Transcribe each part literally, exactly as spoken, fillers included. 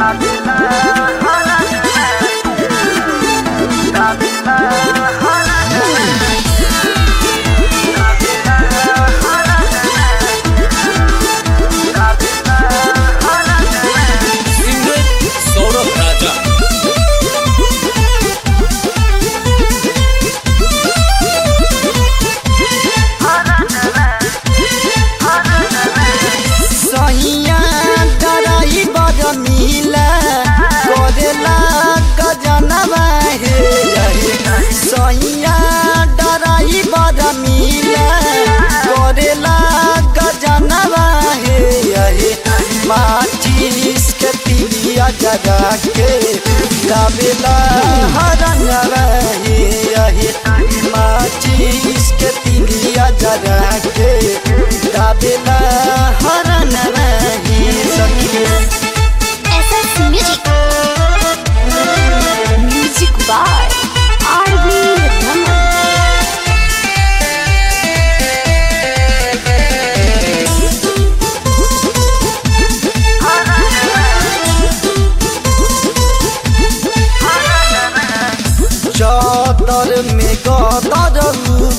माचिस के तिलिया जगा के गावेला हरन रही यही माचिस के तिलिया जगा के गावेला हरन रही सखी। SS music music by RV Raman. चादर में गदर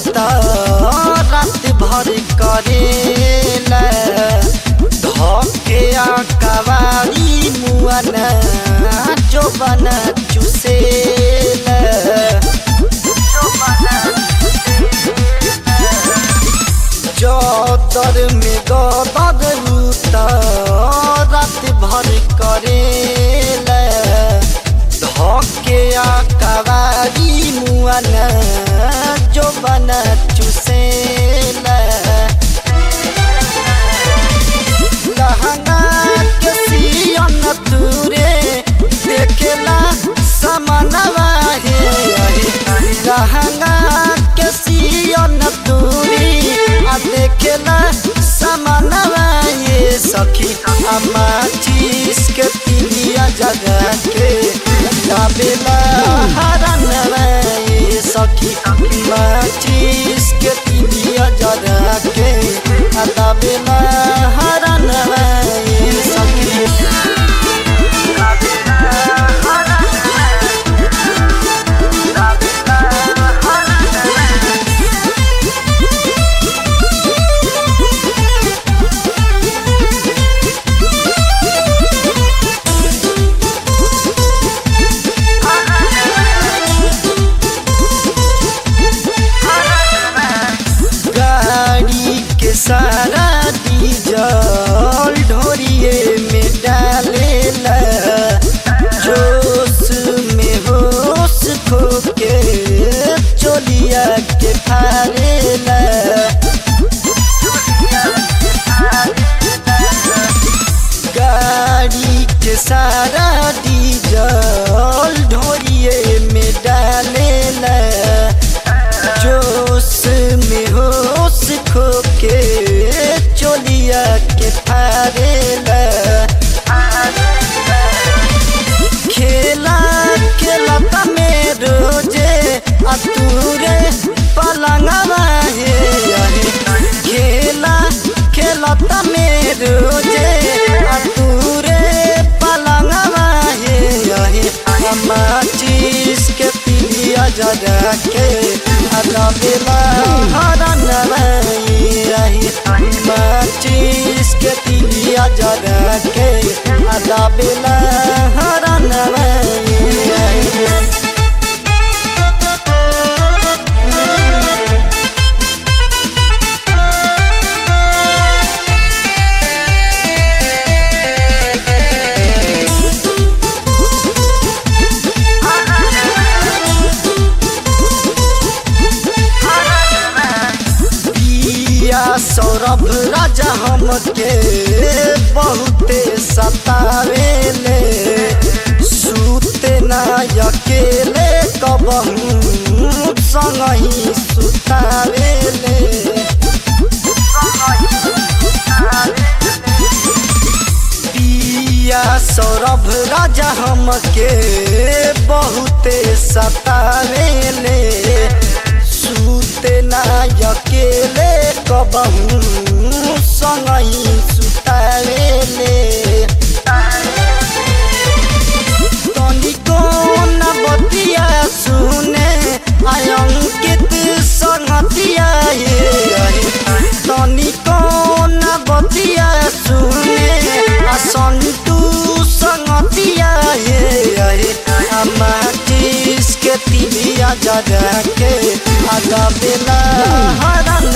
रात भर करेला धके कवारी मुआना जो बना चुसेला चादर में गदर रात भर करेला धके कवारी मुआना जो बना चुसेला लहंगा के सियन तुरे देखेला समानवा हे लहंगा के सियन तुरी आ देखेला समानवा ये सखी अम्मा चीज के तिलिया जगा के गावेला हरन रही सखी माचिस के तिलिया जगा के गावेला हरन रही सखी। सारा डीजल ढोरिए में डालेला जोश में होश खो के चोलिया के फारेला गाड़ी के सारा डीजल ढोरिए में डालेला जोश में होश खो के चोलिया के फारेला खेला खेला में रोजे अतुरे पलंगवा हे खेला खेला में रोजे अतुरे पलंगवा हे माचिस के तिलिया जगा के गावेला हरन रही माचिस के तिलिया जगा के गावेला हरन रही। सौरभ राजा हमके बहुते सतावेले सूते ना अकेले कबहू संगही सुतावेले पिया सौरभ राजा हमके बहुते सतावेले सूते ना अकेले कबहू संगही सुतावेले के तिलिया जरा के आधा बेला हरन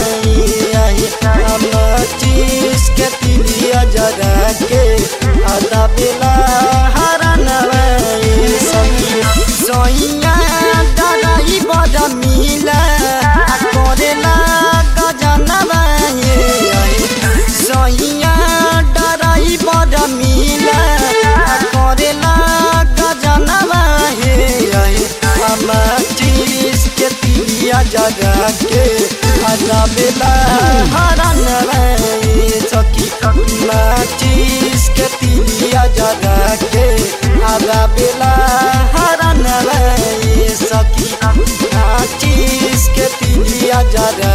माचिस के तिलिया जरा के आधा बेला हरन सखी सोइया डराई बड़ मिला करेला गजनवा सोइया डराई बड़ मिला करेला गजनवा माचिस के तिलिया जरा के आधा बेला हरन सखी माचिस के तिलिया जरा के आधा बेला हरन सखी माचिस के तिलिया जरा